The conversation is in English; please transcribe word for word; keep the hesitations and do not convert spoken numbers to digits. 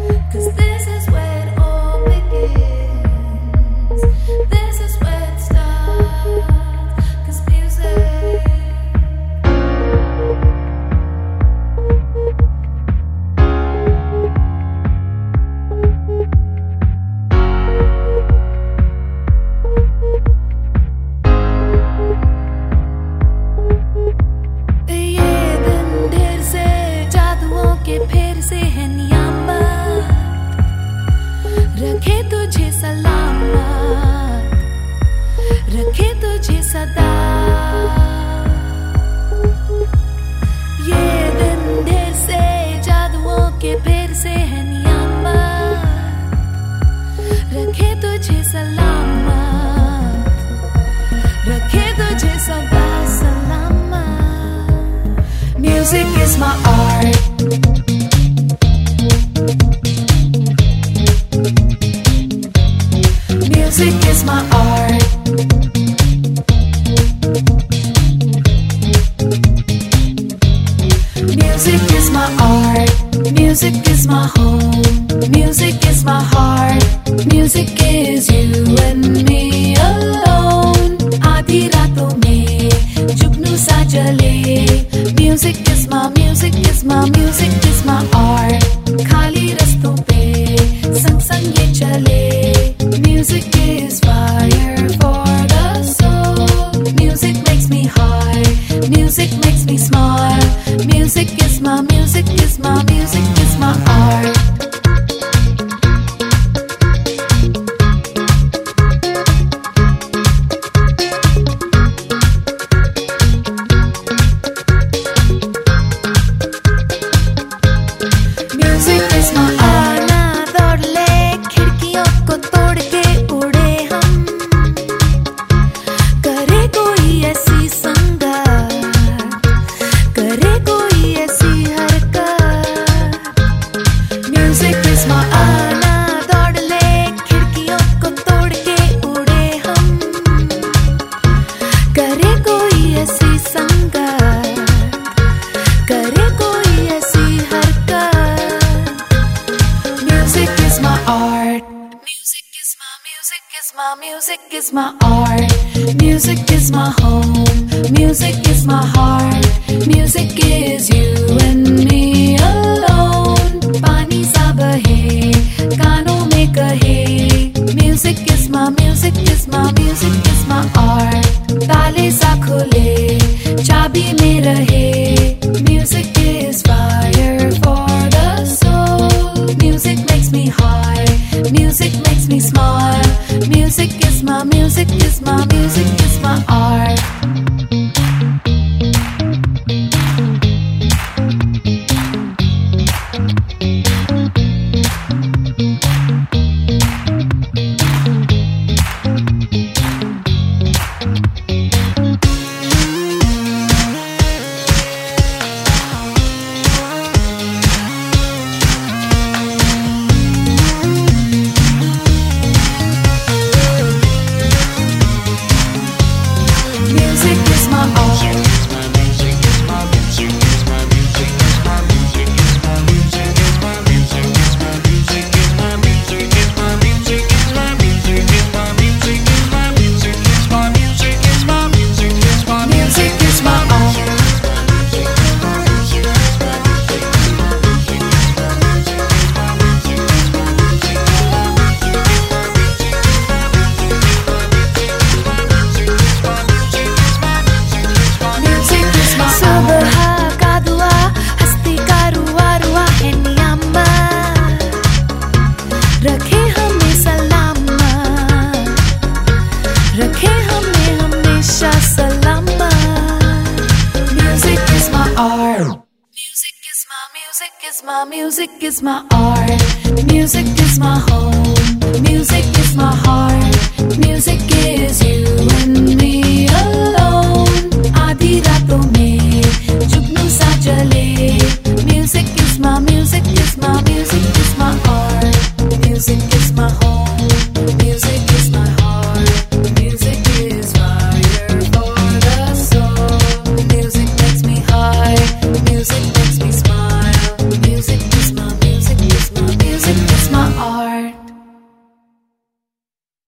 Music is my art. Music is my art. Music is my art. Music is my home. Music is my heart. Music is you and me alone. आधी रातों में जुगनू सा जले. Music is my, music is my, music is my art. खाली रस्तों पे संग संग ये चले. Music is fire for the soul. Music makes me high. Music makes me smile. Music is my, music is my, music is my art. My music is my art. Music is my home. Music is my heart. Music is you and me alone. पानी सा बहे कानों में कहे. Music is my, music is my, music is my art. ताले सा खुले चाबी में रहे. Music is fire for the soul. Music makes me high. Music makes me smile. Music is my, music is my, music is my art. My music is my art. Music is my home. Music is my heart. Music is you.